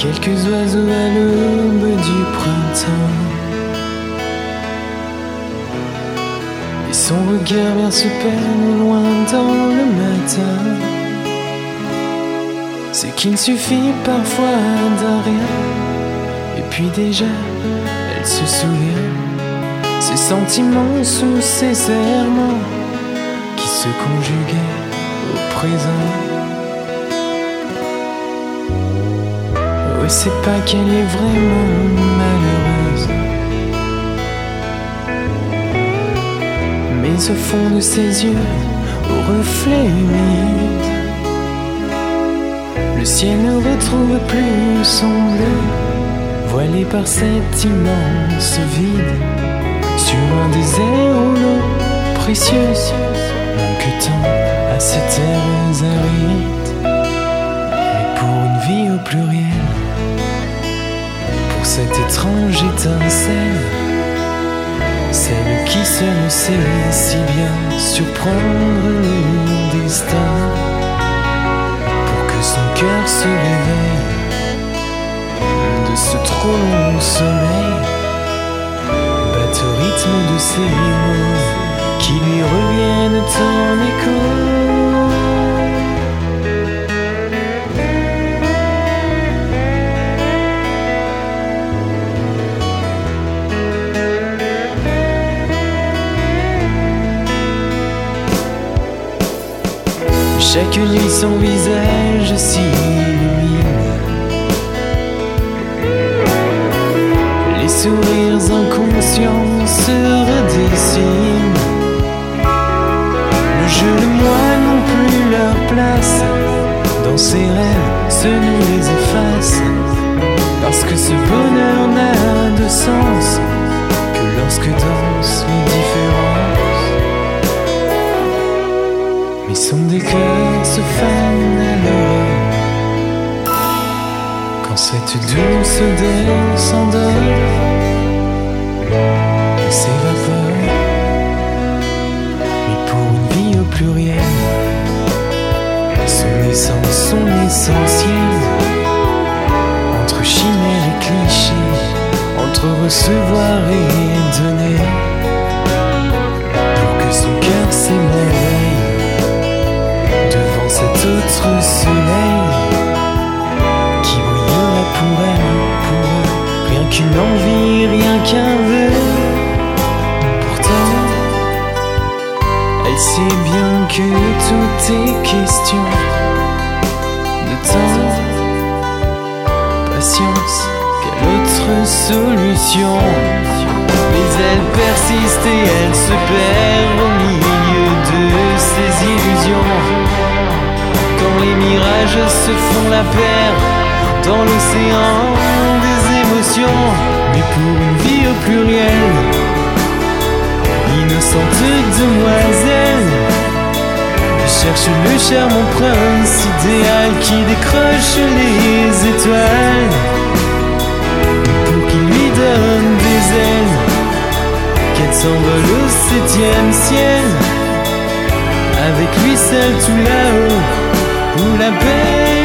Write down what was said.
quelques oiseaux à l'aube du printemps. Et son regard vient se perdre loin dans le matin. C'est qu'il ne suffit parfois d'un rien, et puis déjà elle se souvient. Ses sentiments sous ses serments qui se conjuguaient au présent. Ouais, c'est pas qu'elle est vraiment malheureuse, mais au fond de ses yeux, au reflet humide, le ciel ne retrouve plus son bleu, voilé par cet immense vide. Sur un désert où l'eau précieuse manque tant à ces terres arides. Mais pour une vie au pluriel, pour cette étrange étincelle, celle qui seule sait si bien surprendre le destin, pour que son cœur se réveille de ce trop long sommeil, au rythme de ces mots qui lui reviennent en écho. Chaque nuit son visage s'illumine, les sourires inconscients se redessinent. Le jeu, le moi n'ont plus leur place dans ses rêves, se nous les efface, parce que ce bonheur n'a de sens que lorsque dansent les différences. Mais son décor se fane à l'oreille quand cette douce odeur s'endort et s'évapore. Mais pour une vie au pluriel, son essence, son essentiel, entre chimère et cliché, entre recevoir et donner, pour que son cœur s'émerveille devant cet autre soleil qui brillera pour elle, pour eux, rien qu'une envie, rien qu'un vœu. Pourtant, elle sait bien que tout est question de temps, patience, quelle autre solution. Mais elle persiste et elle se perd au milieu de ses illusions, quand les mirages se font la paire dans l'océan des émotions. Mais pour une vie au pluriel, innocente demoiselle, cherche le charmant prince idéal qui décroche les étoiles, pour qu'il lui donne des ailes, qu'elle s'envole au 7e ciel, avec lui seul tout là-haut, où la paix